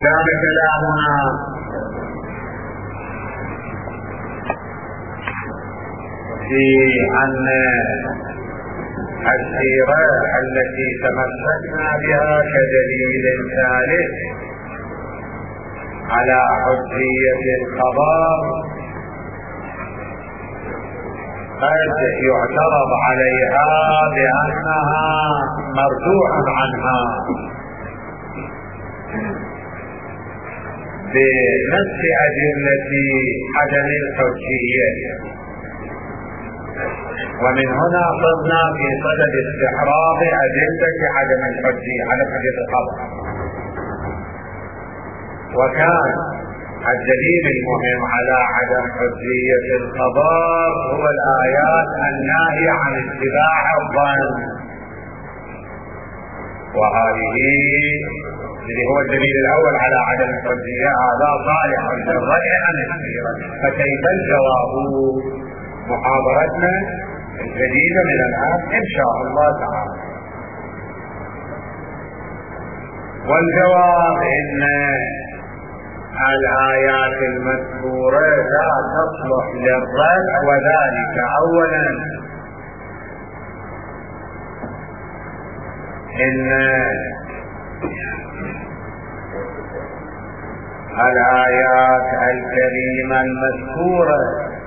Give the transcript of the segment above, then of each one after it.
كان كلامنا في أن السيرة التي تمسكنا بها كدليل ثالث على حجية الخبر قد يعترض عليها بأنها مرجوع عنها بنفس أدلة عدم الحجية، ومن هنا صرنا في صدد استحراض أدلة عدم الحجية على حجية الخبر. وكان الدليل المهم على عدم حجية الخبر هو الآيات الناهية عن اتباع الظن، وهذه الذي هو الدليل الأول على عدم الحجية هذا صالح للرأي عن السيرة. فكيف الجواب؟ محاضرتنا الجديدة من الآن إن شاء الله تعالى. والجواب إن الآيات المذكورة لا تصلح للرد، وذلك أولا إن الآيات الكريمة المذكورة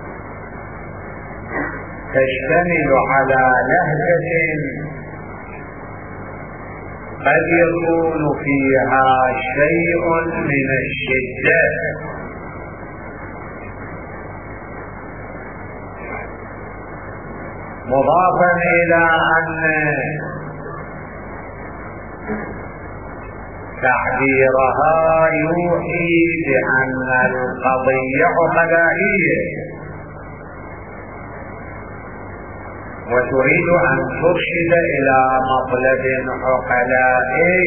تشتمل على لهجة قد يكون فيها شيء من الشدة، مضافا إلى أن تعبيرها يوحي بأن القضية عقلائية، وتريد أن ترشد إلى مطلب عقلائي،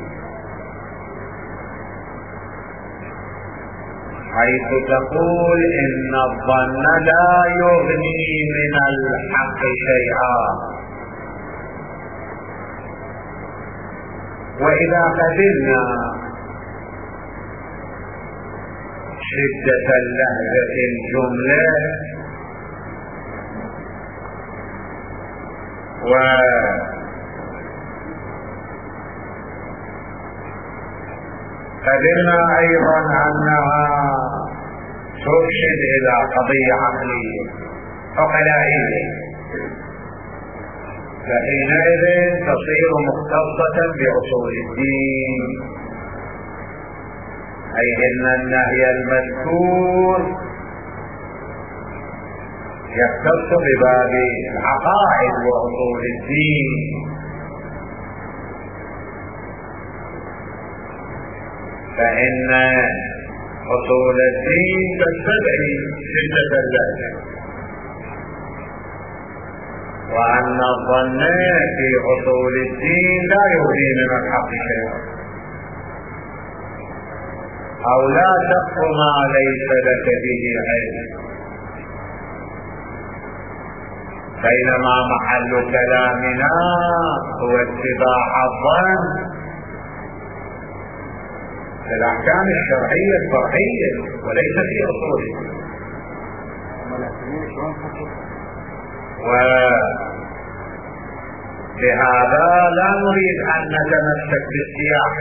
حيث تقول إن الظن لا يغني من الحق شيئا. وإذا قبلنا شدة اللهجة الجملة وقبلنا أيضا أنها ترشد إلى قضية عقلية عقلائية، فحينئذ تصير مختصة بأصول الدين، أي إن النهي المذكور يختص بباب العقائد وأصول الدين. فإن أصول الدين تستدعي شدة اللهجة، وأن الظن في أصول الدين لا يغني من الحق شيئا، أو لا تقف ما ليس لك به علم، بينما محل كلامنا هو اتباع الظن في الأحكام الشرعية الفرعية وليس في أصوله. وبهذا لا نريد أن نتمسك بالسياق،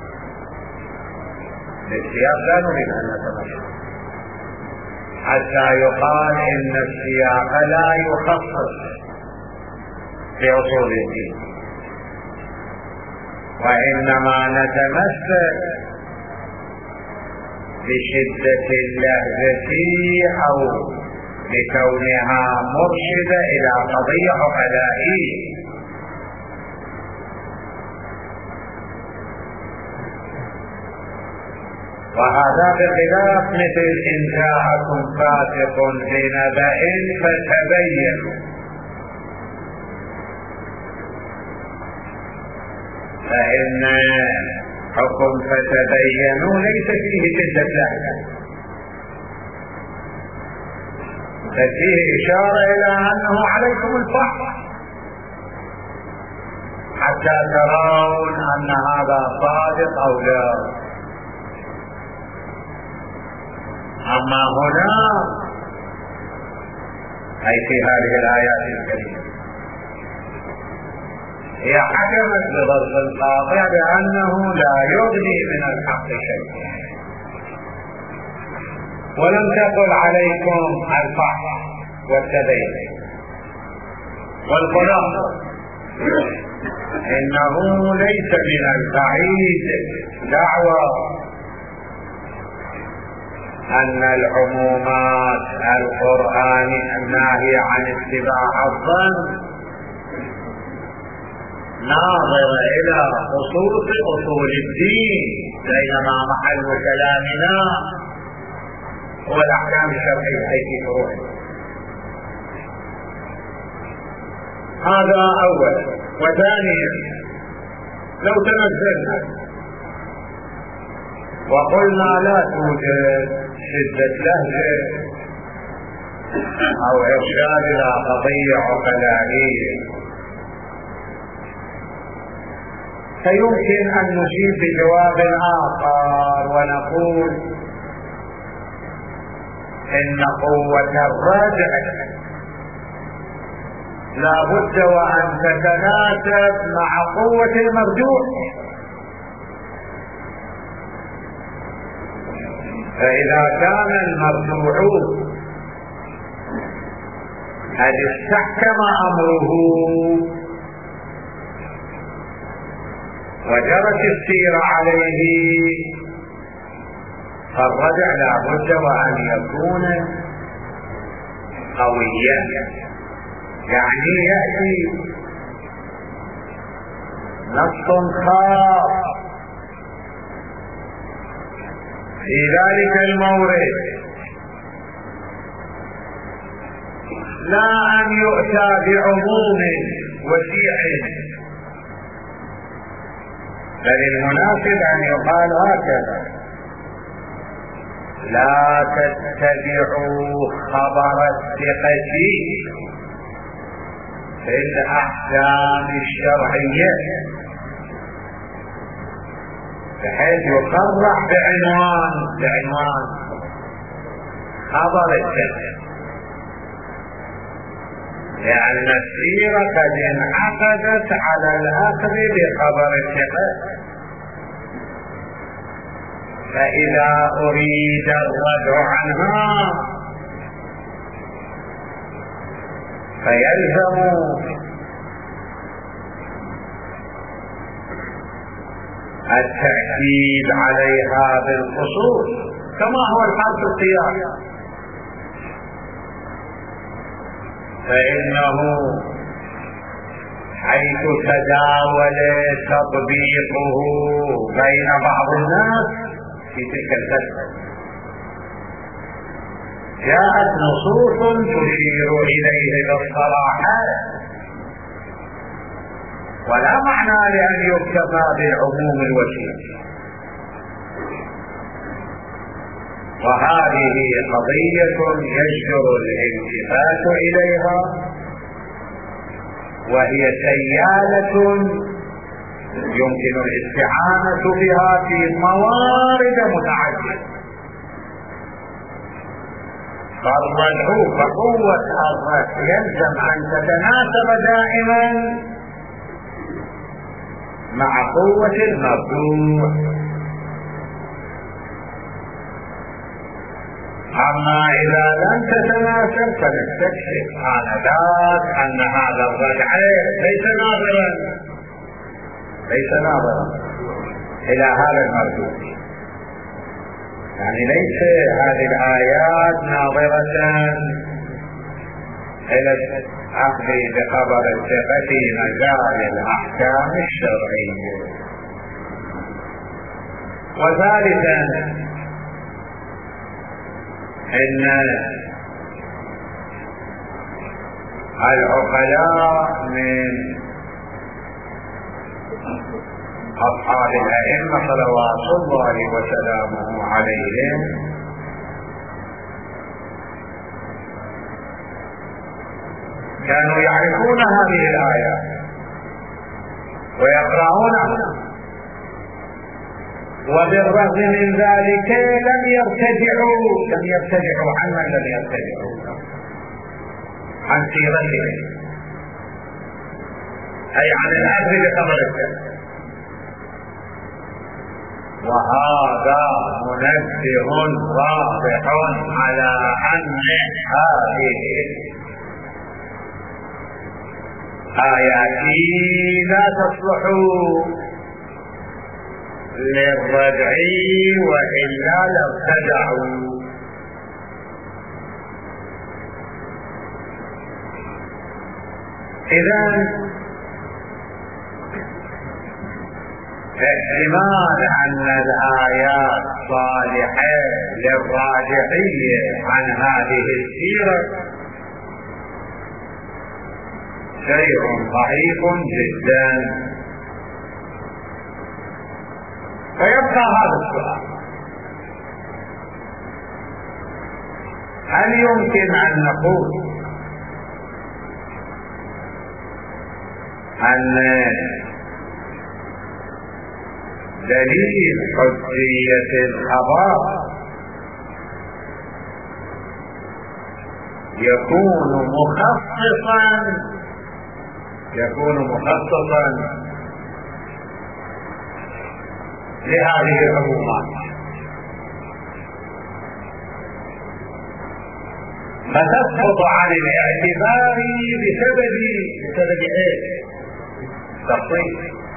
لا نريد أن نتمسك حتى يقال إن السياق لا يخصص في أصول الدين، وإنما نتمسك بشدة اللهجة أو بكونها مرشدة إلى قضية عقلائية. وهذا بخلاف مثل إن جاءكم فاسق بنبأ فتبينوا، فإن حكم فتبينوا ليس فيه شدة لهجة، بل فيه إشارة إلى أنه عليكم الفحص حتى ترون أن هذا صادق أو لا. أما هنا أي في هذه الآيات الكريمة هي حكمت بضرب القاطع بأنه لا يغني من الحق شيء، ولم تقل عليكم الفحص والتبين والخلاصة إنه ليس من البعيد دعوى أن العمومات القرآن الناهية عن اتباع الظن ناظرة إلى خصوص أصول الدين، بينما محل كلامنا هو الأحكام الشرعية في فروعها. هذا أولا. وثانيا لو تنزلنا وقلنا لا توجد شدة لهجة أو إرشاد إلى قضية عقلائية، فيمكن أن نجيب بجواب آخر ونقول إن قوة الرجع لا بد وأن تتناسب مع قوة المرجوع، فإذا كان المرجوع قد استحكم أمره وجرت السير عليه، فالرجع لا بد وأن يكون قويا، يعني يأتي نص خاص في ذلك المورد، لا أن يؤتى بعموم وشيع، بل المناسب أن يقال هكذا: لا تتبعوا خبر الثقة في الأحكام الشرعية، بحيث يصرح بعنوان خبر الثقة، لأن السيرة قد انعقدت على الأخذ بخبر الثقة، فإذا أريد الرجع عنها فيلزم التأكيد عليها بالخصوص كما هو الحال في القياس، فإنه حيث تداول تطبيقه بين بعض الناس في تلك الفترة جاءت نصوص تشير إليه بالصراحة، ولا معنى لأن يكتفى بالعموم الوشيع. وهذه قضية يجدر الالتفات إليها، وهي سيالة يمكن الاستعانة بها في موارد متعددة. فقوة الرد يلزم أن تتناسب دائما مع قوة المرجوع، أما إذا لم تتناسب فنستكشف آنذاك أن هذا الرجع ليس ناظرا إلى هذا المرجوع، يعني ليس هذه الآيات ناظرة إلى الأخذ بخبر الثقة في مجال الأحكام الشرعية. وثالثا إن العقلاء من أصحاب الأئمة صلوات الله وسلامه عليهم كانوا يعرفون هذه الآية ويقرؤونها، وبالرغم من ذلك لم يرتدعوا عن من لم يرتدعوا عن سيرتهم، أي عن الأخذ بخبر السلف. وهذا منبه واضح على أن هذه آيات لا تصلح للردع وإلا لارتدعوا. إذن احتمال أن الآيات صالحة للراجعية عن هذه السيرة شيء ضعيف جدا. فيبقى هذا السؤال: هل يمكن أن نقول أن دليل حجية الخبر يكون مخصصا لهذه العمومات، فتسقط عن الاعتبار بسبب ايه؟ التخصيص.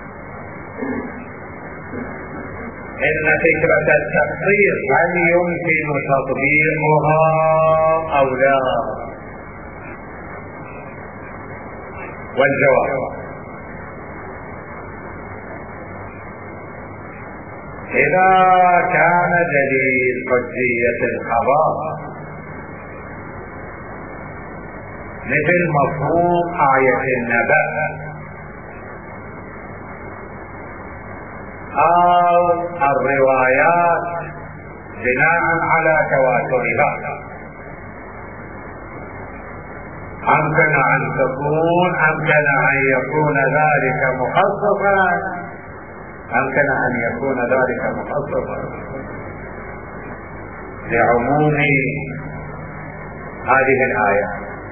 إن فكرة التخصيص هل يمكن تطبيقها أو لا؟ والجواب: إذا كان دليل حجية الخبر مثل مفهوم آية النبأ أو الروايات بناء على تواترها، أمكن أن يكون ذلك مخصصا لعموم هذه الآية.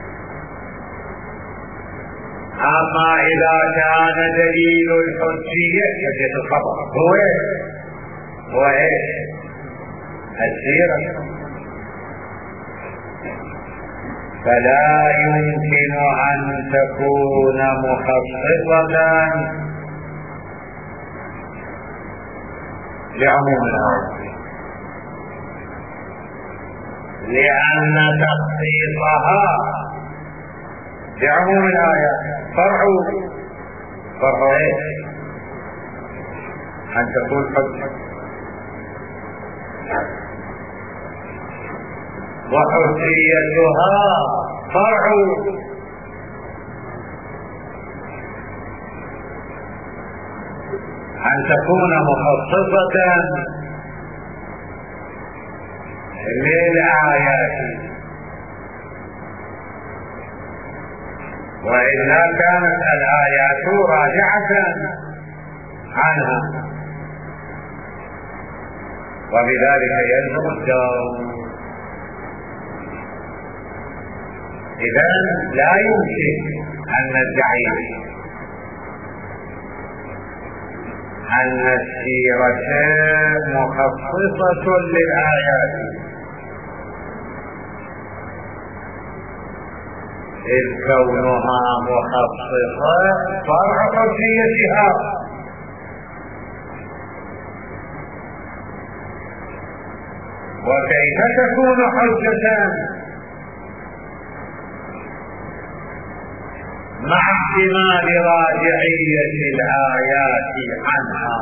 أما إذا كان دليل الحجية حجة الخبر هو إيش؟ السيرة، فلا يمكن أن تكون مخصصة لعموم الآية، لأن تخصيصها بعموم الآية فرع ايش؟ أن تكون حجة، وحجيتها فرع أن تكون مخصصة للآيات، وإلا كانت الآيات راجعة عنها، وبذلك يلزم الدور. إذن لا يمكن أن ندعي أن السيرة مخصصة للآيات، إذ كونها مخصصة فرع حجيتها، وكيف تكون حجة مع احتمال راجعية الآيات عنها؟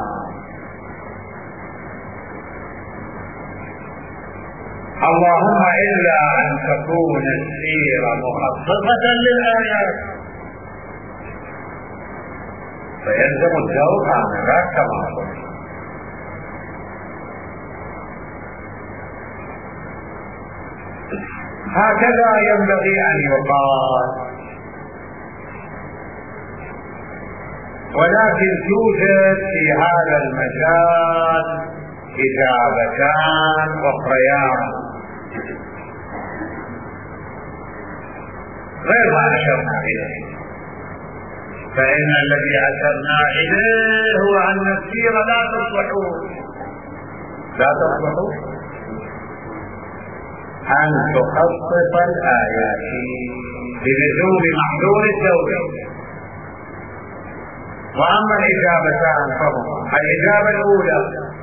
اللهم إلا أن تكون السيرة مخصصة للآيات، فيلزم الجواب عن ذلك كما قلت. هكذا ينبغي أن يقال، ولكن توجد في هذا المجال إجابتان أخريان غير ما أشرنا إليه. فإن الذي أشرنا إليه هو أن السيرة لا تصلح أن تخصص الآيات بلزوم محذور الدولة. وأما الإجابتان فهما: الإجابة الأولى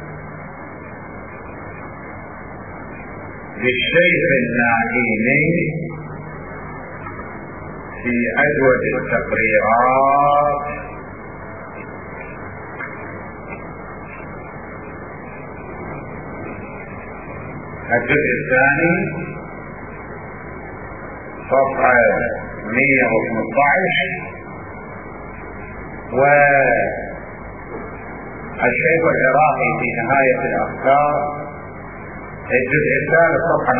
للشيخ النعيمي في أجود التقريرات الجزء الثاني صفحة 115، والشيخ العراقي في نهاية الأفكار الجزء الثالث صفحة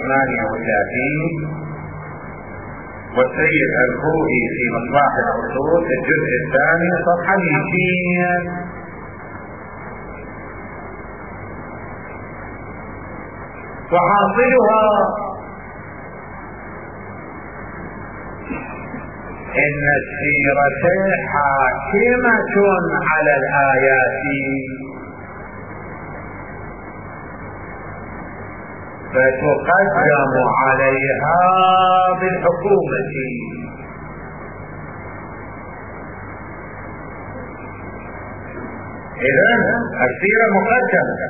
138، والسيد الخوئي في مصباح الأصول الجزء الثاني صفحة 200. وحاصلها إن السيرة حاكمة على الآيات، فتقدم عليها بالحكومة. إذن السيرة مقدمة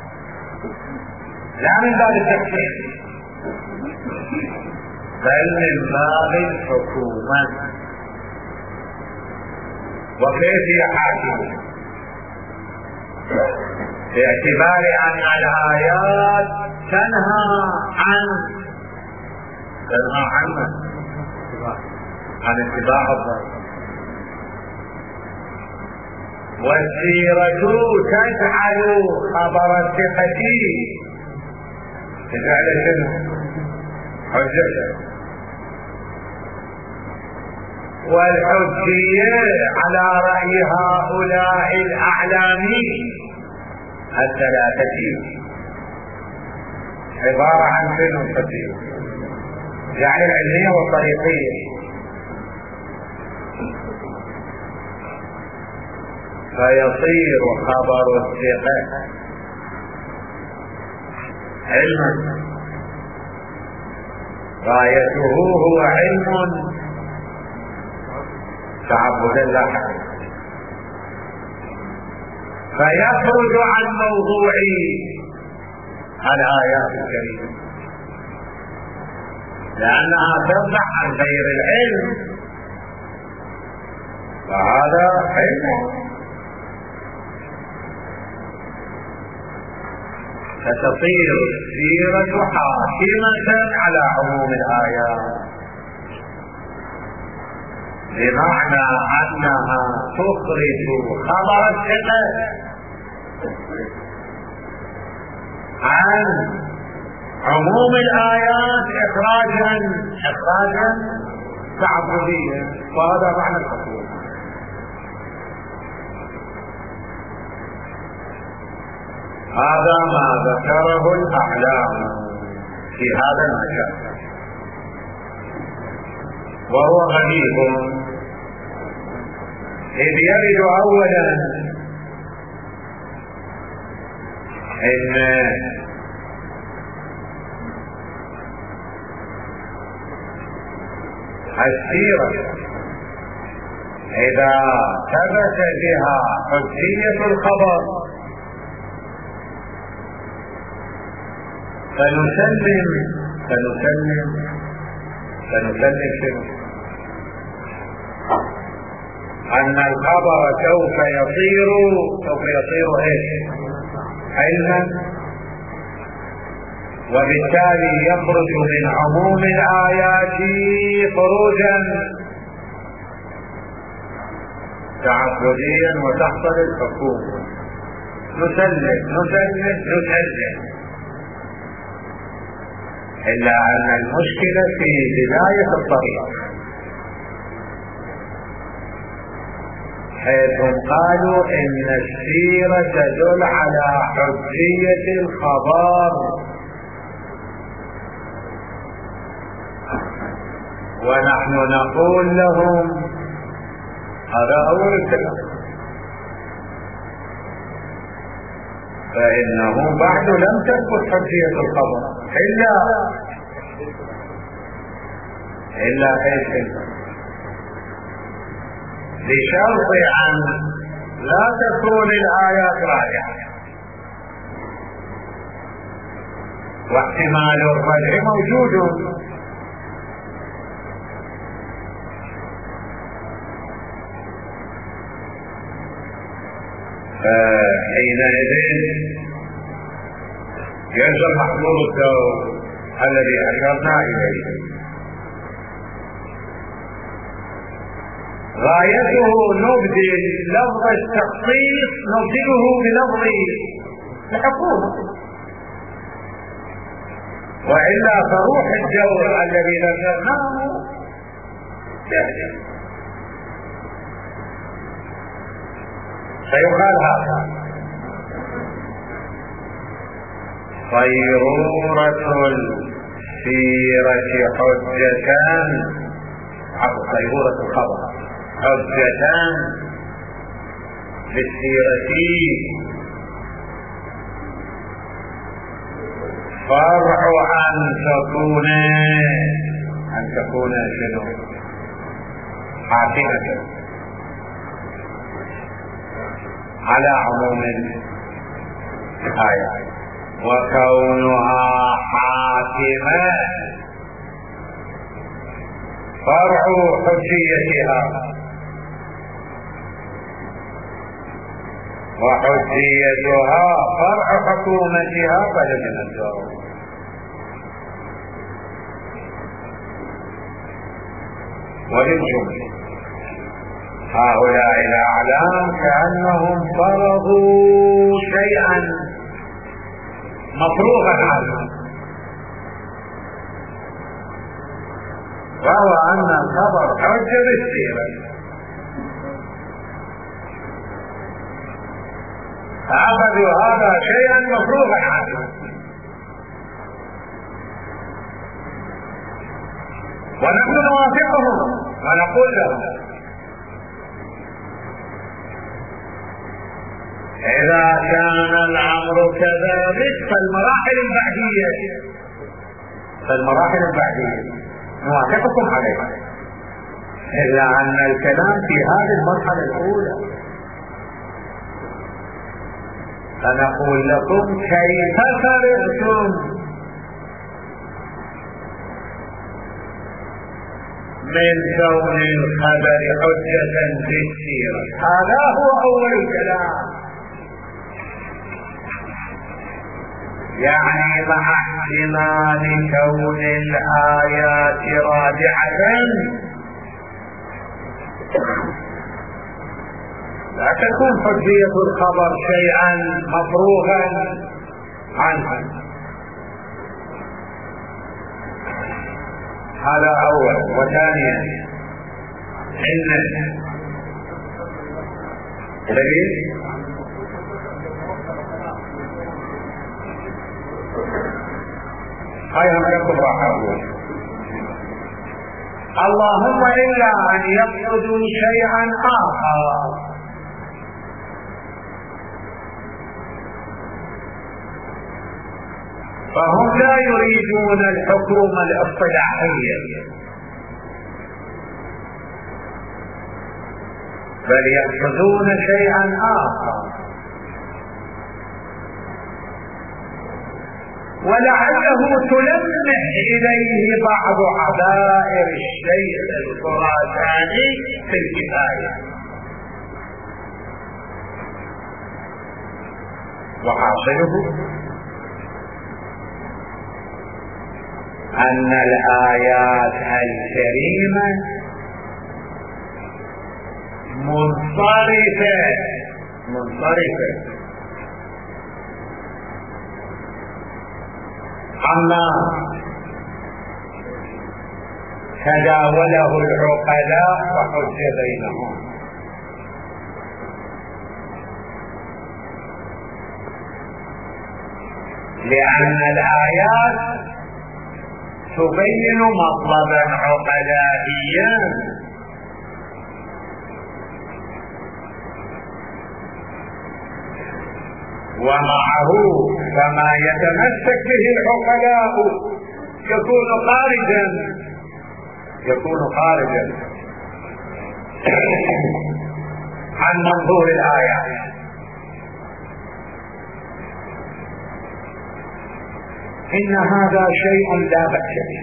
لا من باب التفسير بل من باب الحكومة. وكيف هي حاكمة؟ باعتبار أن الآيات تنهى عن اتباع الظالم، والسيرة تجعل خبر الثقة تجعل شنو؟ حجة، والحجية على رأي هؤلاء الأعلاميين الثلاثة عبارة عن شنو كثير، يعني العلمية والطريقية. فيصير خبر الثقة علما، غايته هو علم تعبدا لا حقيقة، فيخرج عن موضوع الآيات الكريمة لأنها تفضح عن غير العلم، فهذا علم. فتصير السيرة حاكمة على عموم الآيات، بمعنى أنها تخرج خبر الثقة عن عموم الآيات إخراجا تعبديا، وهذا معنى الحكومة. هذا ما ذكره الأعلام في هذا المجال، وهو غريب، إذ يرد أولا إن السيرة إذا ثبت بها حجية الخبر فنسلم شنو؟ أن الخبر سوف يصير إيش؟ علما، وبالتالي يخرج من عموم الآيات خروجا تعبديا وتحصل الحكومة. نسلم، إلا أن المشكلة في بداية الطريق، حيث هم قالوا إن السيرة تدل على حجية الخبر، ونحن نقول لهم هذا أول الكلام، فإنه بعد لم تثبت حجية الخبر إلا حيث بشرط أن لا تكون الآيات راجعة، واحتمال الرجع موجود. فحينئذ ينزل محظور الدور الذي أشرنا إليه، غايته نبدل لفظ التخصيص نبدله بلفظ الحكومة، وإلا فروح الدور الذي ذكرناه فيقال هذا صيرورة السيرة حجتان، صيرورة الخبر حجتان للسيرة، فرع أن تكون شنو حاكمة على عموم الآية، وكونها حاكمة فرع حجيتها، وحجيتها فرع حكومتها، فلزم الجواب. وللجملة هؤلاء الأعلام كأنهم فرضوا شيئا مفروغا عنه، وهو أن الخبر حجة بالسيرة، فأخذوا هذا شيئا مفروغا عنه، ونحن نوافقهم ونقول لهم إذا كان الأمر كذلك فالمراحل البعدية نوافقكم عليها، إلا أن الكلام في هذه المرحلة الأولى، فنقول لكم كيف فرغتم من كون الخبر حجة بالسيرة؟ هذا هو أول الكلام، يعني مع احتمال كون الآيات راجعة لا تكون حجية الخبر شيئا مفروغا عنه. هذا أول. وثانيا إن دليل خيرا لكم راحوا، اللهم إلا أن يقصدوا شيئا آخر، فهم لا يريدون الحكومة الاصطلاحية، بل يقصدون شيئا آخر، ولعله تلمح إليه بعض عبائر الشيخ الخراساني في الكفاية، وحاصله أن الآيات الكريمة منصرفة عما تداوله العقلاء وحج بينهم، لأن الآيات تبين مطلبا عقلائيا، ومعه فما يتمسك به العقلاء يكون خارجا عن منظور الآيات. إن هذا شيء لا بأس به،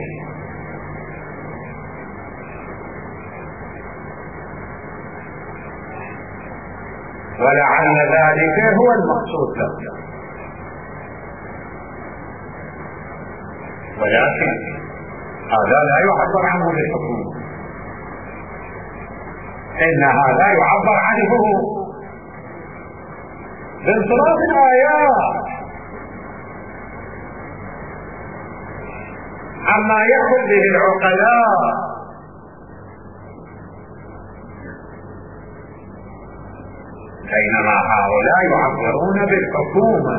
ولعل ذلك هو المقصود له، ولكن هذا لا يعبر عنه بالحكومة، إن هذا يعبر عنه بانصراف الآيات عما يأخذ به العقلاء. بينما هؤلاء يعبرون بالحكومة،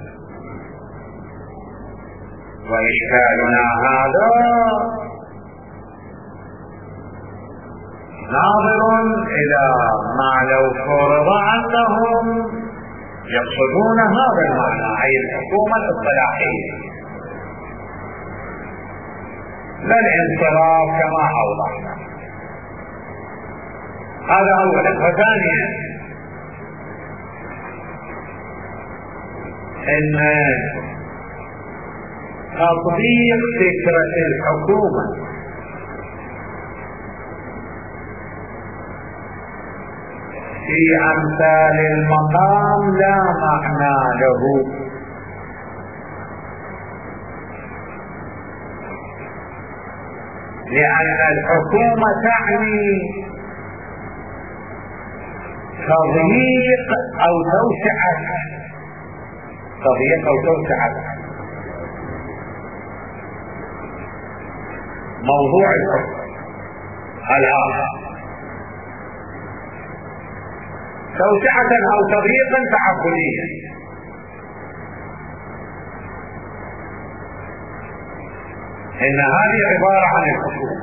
وإشكالنا هذا ناظر إلى ما لو فرض أنهم يقصدون هذا المعنى، أي الحكومة الاصطلاحية، لا الانصراف كما أوضحنا. هذا أولا. وثانيا إن تطبيق فكرة الحكومة في أمثال المقام لا معنى له، لأن الحكومة تعني تضييق أو توسعة موضوع الحكم الآخر، توسعة أو تضييقا تعبديا. إن هذه عبارة عن الحكومة،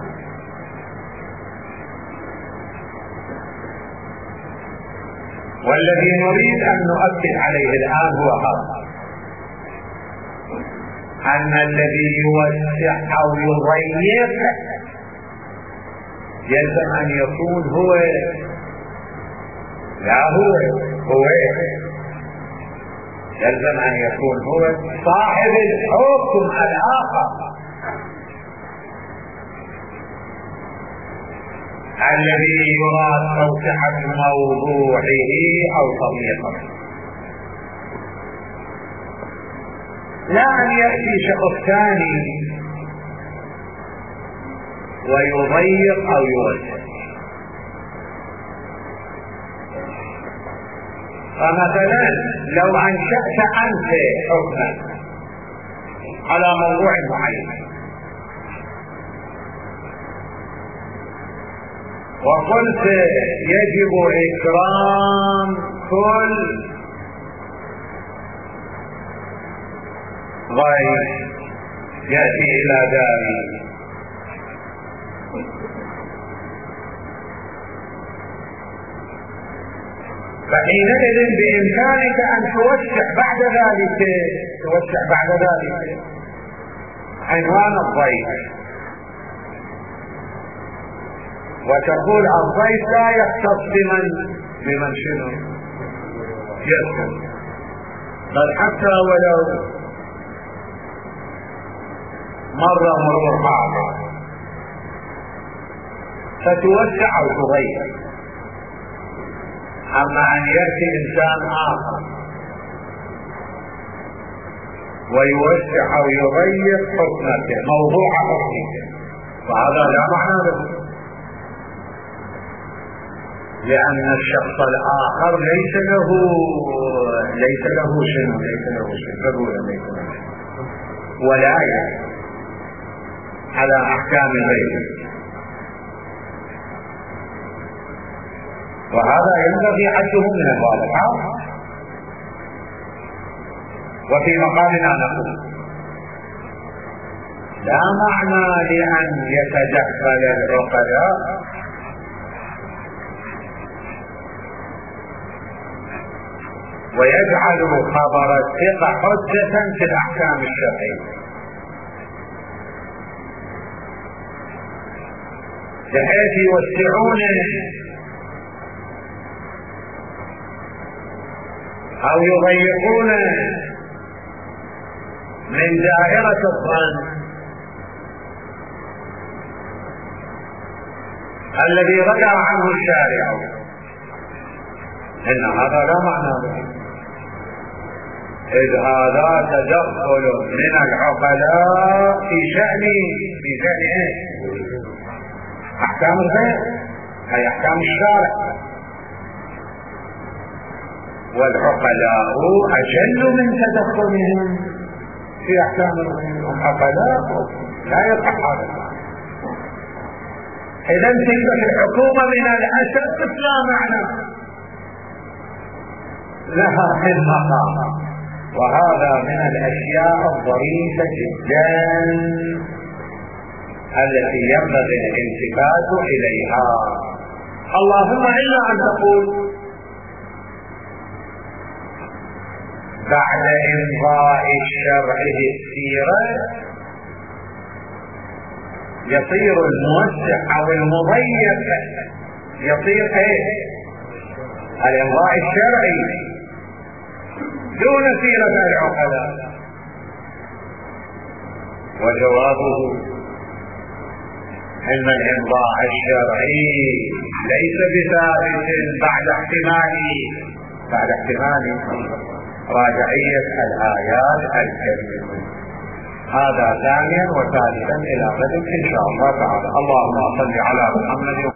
والذي نريد أن نؤكد عليه الآن هو هذا، أن الذي يوسع أو يضيق يلزم أن يكون هو يلزم أن يكون هو صاحب الحكم الآخر الذي يراد توسعة موضوعه أو تضييقه، لا أن يأتي شخص ثاني ويضيق أو يوسع. فمثلا لو أنشأت أنت حكما على موضوع معين وقلت يجب إكرام كل ضيف يأتي إلى داري، فحينئذ بإمكانك أن توسع بعد ذلك عنوان الضيف، وتقول الضيف لا يختص بمن شنو يسكن، بل حتى ولو مرور حاضر، فتوسع أو تغير. أما أن يأتي إنسان آخر ويوسع أو يغير حكمته موضوع حكمته، فهذا لا معنى له، لأن الشخص الآخر ليس له شيء ولاية على أحكام غيره، وهذا ينبغي حده من الواضحات. وفي مقامنا نقول لا معنى لأن يتدخل العقلاء ويجعل خبر الثقة حجة في الأحكام الشرعية، بحيث يوسعون أو يضيقون من دائرة الظن الذي رجع عنه الشارع، إن هذا لا معنى له، إذ هذا تدخل من العقلاء في شأن إيه؟ أحكام الغير، هي أحكام الشارع، والعقلاء أجل من تدخلهم في أحكام الغير، والعقلاء لا يقع هذا. إذا تلك الحكومة من الأسف لا معنى لها في المقام، وهذا من الأشياء الضريفة جدا التي ينبغي الالتفات إليها. اللهم إلا أن تقول بعد إمضاء الشرع بالسيرة يصير الموسع أو المضيق يصير إيه؟ الإمضاء الشرعي دون سيرة العقلاء. وجوابه إن الإمضاء الشرعي ليس بثابت بعد احتمال راجعية الآيات الكريمة. هذا ثانيا، وثالثا إلى غد إن شاء الله تعالى. اللهم صل على محمد.